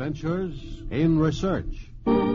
Adventures in Research.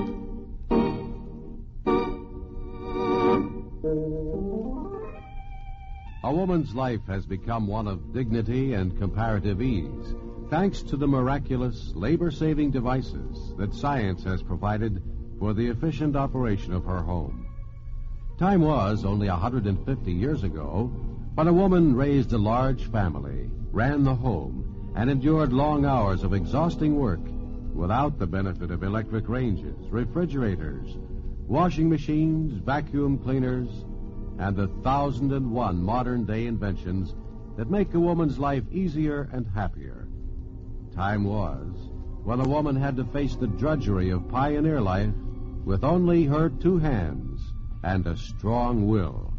A woman's life has become one of dignity and comparative ease, thanks to the miraculous labor-saving devices that science has provided for the efficient operation of her home. Time was only 150 years ago when a woman raised a large family, ran the home, and endured long hours of exhausting work without the benefit of electric ranges, refrigerators, washing machines, vacuum cleaners, and the 1,001 modern-day inventions that make a woman's life easier and happier. Time was when a woman had to face the drudgery of pioneer life with only her 2 hands and a strong will.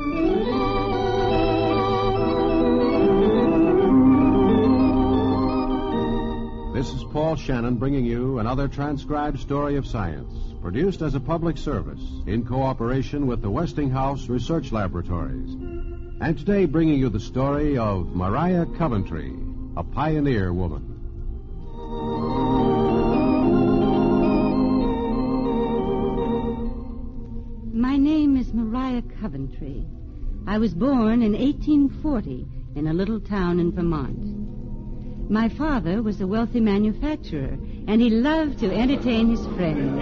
This is Paul Shannon bringing you another transcribed story of science, produced as a public service in cooperation with the Westinghouse Research Laboratories. And today bringing you the story of Maria Coventry, a pioneer woman. My name is Maria Coventry. I was born in 1840 in a little town in Vermont. My father was a wealthy manufacturer, and he loved to entertain his friends.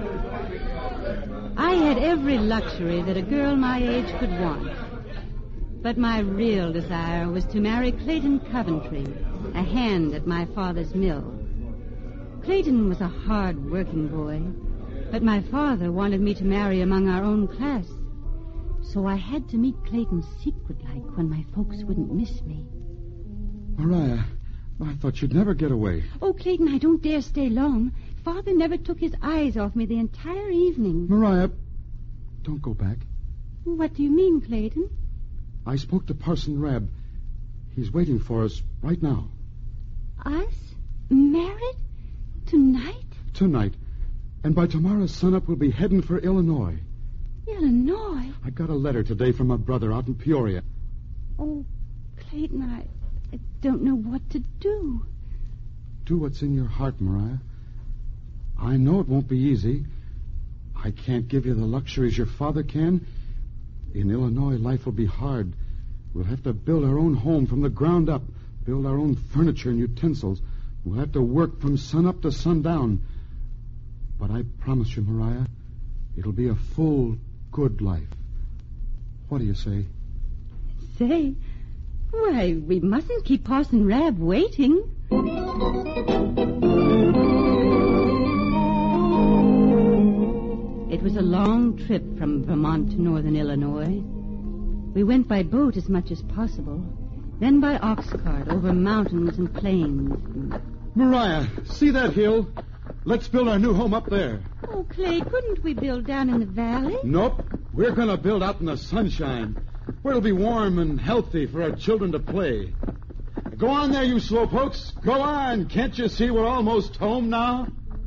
I had every luxury that a girl my age could want. But my real desire was to marry Clayton Coventry, a hand at my father's mill. Clayton was a hard-working boy, but my father wanted me to marry among our own class. So I had to meet Clayton secret-like when my folks wouldn't miss me. Maria, I thought you'd never get away. Oh, Clayton, I don't dare stay long. Father never took his eyes off me the entire evening. Maria, don't go back. What do you mean, Clayton? I spoke to Parson Rabb. He's waiting for us right now. Us? Married? Tonight? Tonight. And by tomorrow's sunup, we'll be heading for Illinois. Illinois? I got a letter today from my brother out in Peoria. Oh, Clayton, I don't know what to do. Do what's in your heart, Maria. I know it won't be easy. I can't give you the luxuries your father can. In Illinois, life will be hard. We'll have to build our own home from the ground up, build our own furniture and utensils. We'll have to work from sunup to sundown. But I promise you, Maria, it'll be a full, good life. What do you say? Say? Why, we mustn't keep Parson Rabb waiting. It was a long trip from Vermont to northern Illinois. We went by boat as much as possible, then by ox cart over mountains and plains. Maria, see that hill? Let's build our new home up there. Oh, Clay, couldn't we build down in the valley? Nope. We're going to build out in the sunshine, where it'll be warm and healthy for our children to play. Go on there, you slowpokes. Go on. Can't you see we're almost home now?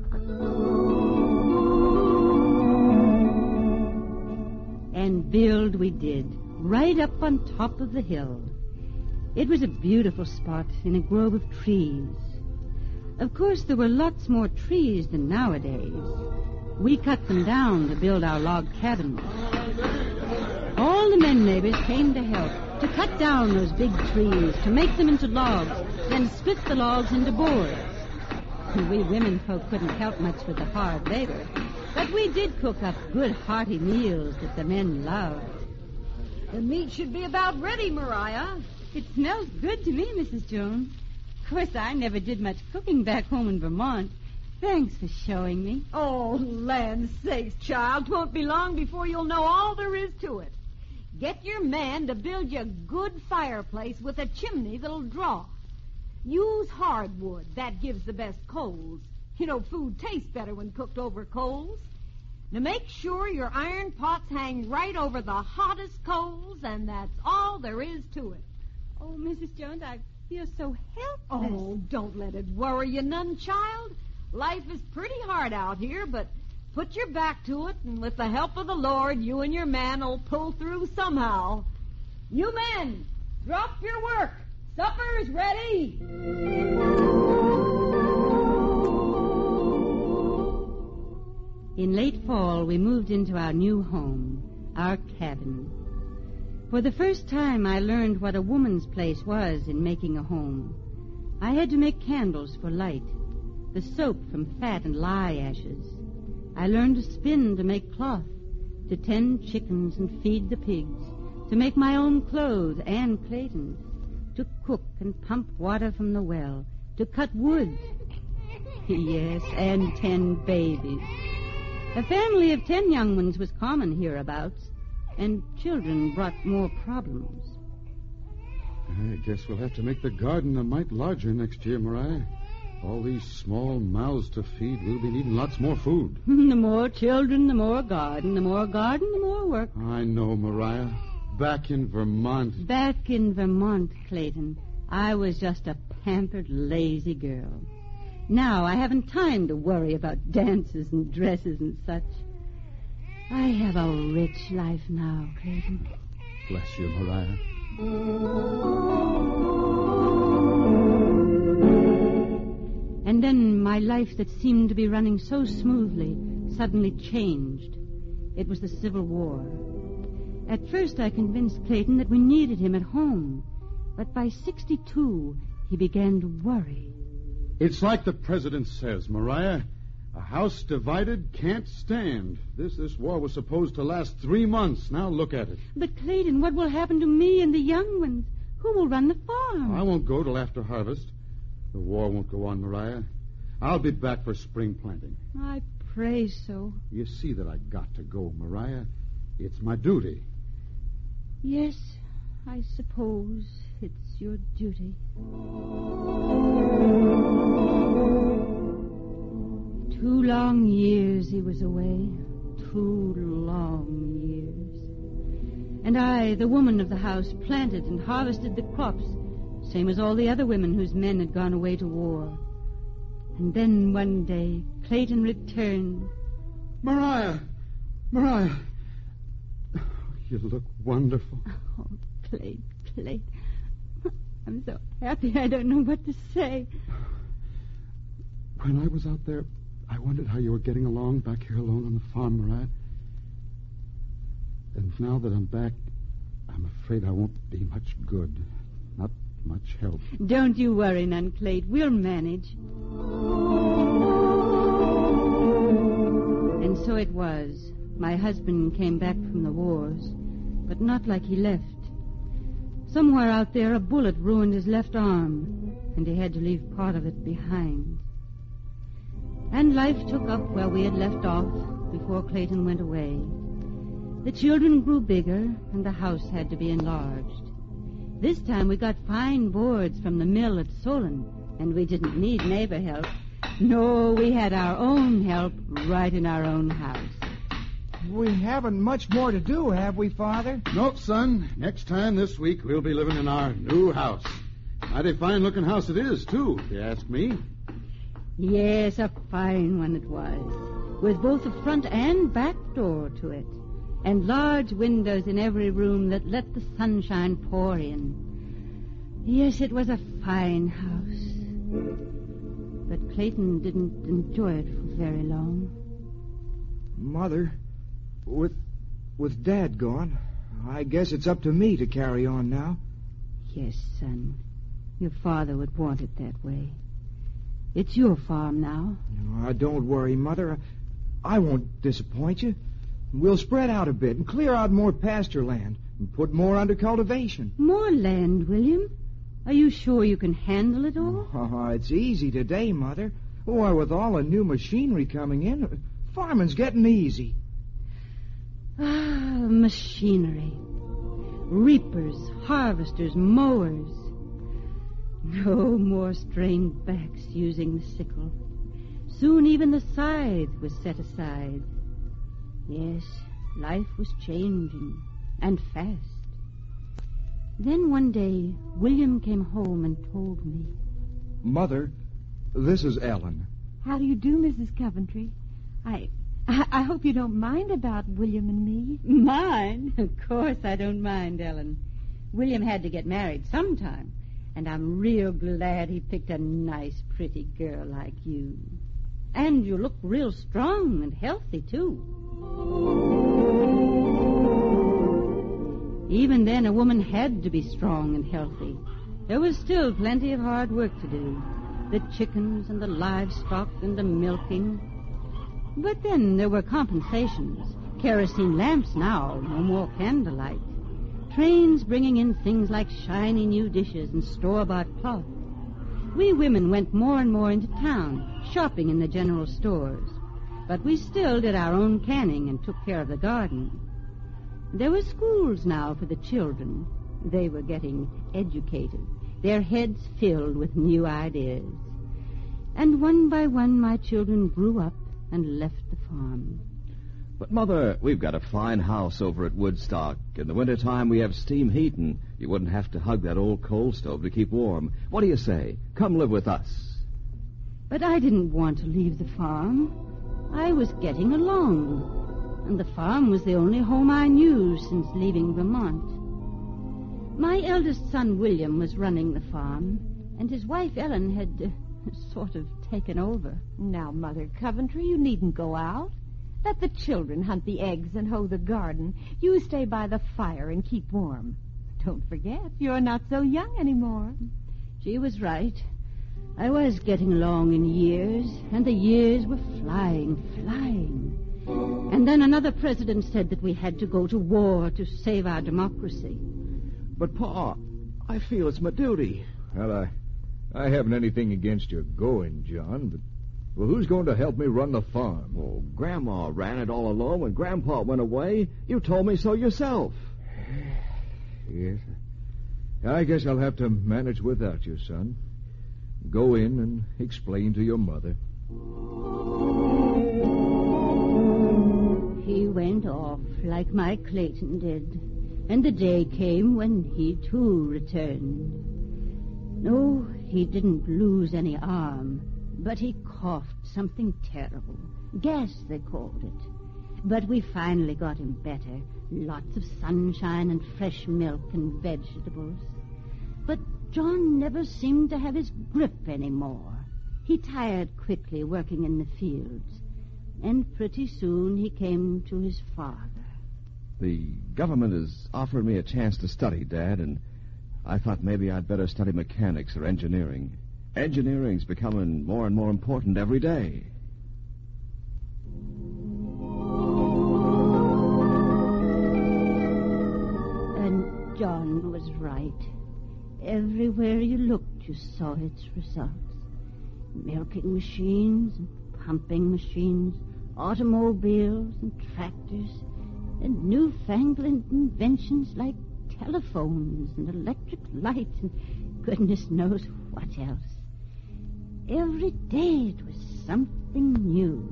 And build we did, right up on top of the hill. It was a beautiful spot in a grove of trees. Of course, there were lots more trees than nowadays. We cut them down to build our log cabins. All the men neighbors came to help, to cut down those big trees, to make them into logs, then split the logs into boards. We women folk couldn't help much with the hard labor, but we did cook up good hearty meals that the men loved. The meat should be about ready, Maria. It smells good to me, Mrs. Jones. Of course, I never did much cooking back home in Vermont. Thanks for showing me. Oh, land sakes, child. 'Twon't be long before you'll know all there is to it. Get your man to build you a good fireplace with a chimney that'll draw. Use hardwood. That gives the best coals. You know, food tastes better when cooked over coals. Now make sure your iron pots hang right over the hottest coals, and that's all there is to it. Oh, Mrs. Jones, I feel so helpless. Oh, don't let it worry you none, child. Life is pretty hard out here, but put your back to it, and with the help of the Lord, you and your man will pull through somehow. You men, drop your work. Supper's ready. In late fall, we moved into our new home, our cabin. For the first time, I learned what a woman's place was in making a home. I had to make candles for light, the soap from fat and lye ashes. I learned to spin to make cloth, to tend chickens and feed the pigs, to make my own clothes and Clayton's, to cook and pump water from the well, to cut wood. Yes, and 10 babies. A family of 10 young ones was common hereabouts, and children brought more problems. I guess we'll have to make the garden a mite larger next year, Mariah. All these small mouths to feed, we'll be needing lots more food. The more children, the more garden. The more garden, the more work. I know, Mariah. Back in Vermont. Back in Vermont, Clayton, I was just a pampered, lazy girl. Now I haven't time to worry about dances and dresses and such. I have a rich life now, Clayton. Bless you, Mariah. And then my life that seemed to be running so smoothly suddenly changed. It was the Civil War. At first I convinced Clayton that we needed him at home. But by 62, he began to worry. It's like the president says, Mariah. A house divided can't stand. This war was supposed to last 3 months. Now look at it. But, Clayton, what will happen to me and the young ones? Who will run the farm? I won't go till after harvest. The war won't go on, Mariah. I'll be back for spring planting. I pray so. You see that I got to go, Mariah. It's my duty. Yes, I suppose it's your duty. 2 long years he was away. 2 long years. And I, the woman of the house, planted and harvested the crops, same as all the other women whose men had gone away to war. And then one day, Clayton returned. Mariah! Mariah! You look wonderful. Oh, Clayton. I'm so happy I don't know what to say. When I was out there, I wondered how you were getting along back here alone on the farm, Mariah. And now that I'm back, I'm afraid I won't be much good. Not much help. Don't you worry none, Clayton. We'll manage. And so it was. My husband came back from the wars, but not like he left. Somewhere out there, a bullet ruined his left arm, and he had to leave part of it behind. And life took up where we had left off before Clayton went away. The children grew bigger, and the house had to be enlarged. This time we got fine boards from the mill at Solon, and we didn't need neighbor help. No, we had our own help right in our own house. We haven't much more to do, have we, Father? Nope, son. Next time this week, we'll be living in our new house. Mighty fine-looking house it is, too, if you ask me. Yes, a fine one it was, with both a front and back door to it, and large windows in every room that let the sunshine pour in. Yes, it was a fine house. But Clayton didn't enjoy it for very long. Mother, with Dad gone, I guess it's up to me to carry on now. Yes, son. Your father would want it that way. It's your farm now. Don't worry, Mother. I won't disappoint you. We'll spread out a bit and clear out more pasture land and put more under cultivation. More land, William? Are you sure you can handle it all? Oh, it's easy today, Mother. Why, with all the new machinery coming in, farming's getting easy. Ah, machinery. Reapers, harvesters, mowers. No more strained backs using the sickle. Soon even the scythe was set aside. Yes, life was changing, and fast. Then one day, William came home and told me. Mother, this is Ellen. How do you do, Mrs. Coventry? I hope you don't mind about William and me. Mind? Of course I don't mind, Ellen. William had to get married sometime, and I'm real glad he picked a nice, pretty girl like you. And you look real strong and healthy, too. Even then, a woman had to be strong and healthy. There was still plenty of hard work to do. The chickens and the livestock and the milking. But then there were compensations. Kerosene lamps now, no more candlelight. Trains bringing in things like shiny new dishes and store-bought cloth. We women went more and more into town, shopping in the general stores. But we still did our own canning and took care of the garden. There were schools now for the children. They were getting educated, their heads filled with new ideas. And one by one, my children grew up and left the farm. But, Mother, we've got a fine house over at Woodstock. In the wintertime, we have steam heating. You wouldn't have to hug that old coal stove to keep warm. What do you say? Come live with us. But I didn't want to leave the farm. I was getting along, and the farm was the only home I knew since leaving Vermont. My eldest son, William, was running the farm, and his wife, Ellen, had sort of taken over. Now, Mother Coventry, you needn't go out. Let the children hunt the eggs and hoe the garden. You stay by the fire and keep warm. Don't forget, you're not so young anymore. She was right. I was getting along in years, and the years were flying. And then another president said that we had to go to war to save our democracy. But, Pa, I feel it's my duty. Well, I haven't anything against your going, John, but... Well, who's going to help me run the farm? Oh, Grandma ran it all alone when Grandpa went away. You told me so yourself. Yes. I guess I'll have to manage without you, son. Go in and explain to your mother. He went off like my Clayton did, and the day came when he, too, returned. No, he didn't lose any arm, but he coughed something terrible. Gas, they called it. But we finally got him better. Lots of sunshine and fresh milk and vegetables. But John never seemed to have his grip anymore. He tired quickly working in the fields. And pretty soon he came to his father. The government has offered me a chance to study, Dad, and I thought maybe I'd better study mechanics or engineering. Engineering's becoming more and more important every day. And John was right. Everywhere you looked, you saw its results. Milking machines and pumping machines, automobiles and tractors, and newfangled inventions like telephones and electric lights and goodness knows what else. Every day it was something new.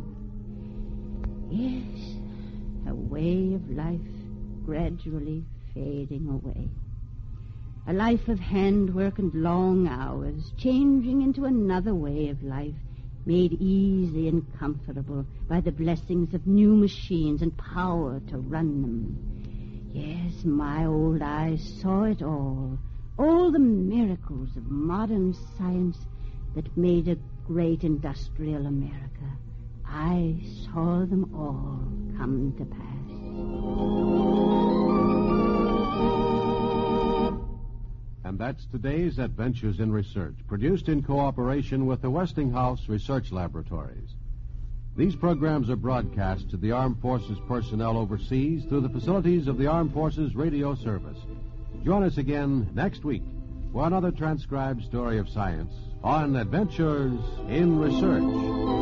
Yes, a way of life gradually fading away. A life of handwork and long hours, changing into another way of life, made easy and comfortable by the blessings of new machines and power to run them. Yes, my old eyes saw it all the miracles of modern science that made a great industrial America. I saw them all come to pass. And that's today's Adventures in Research, produced in cooperation with the Westinghouse Research Laboratories. These programs are broadcast to the Armed Forces personnel overseas through the facilities of the Armed Forces Radio Service. Join us again next week for another transcribed story of science on Adventures in Research.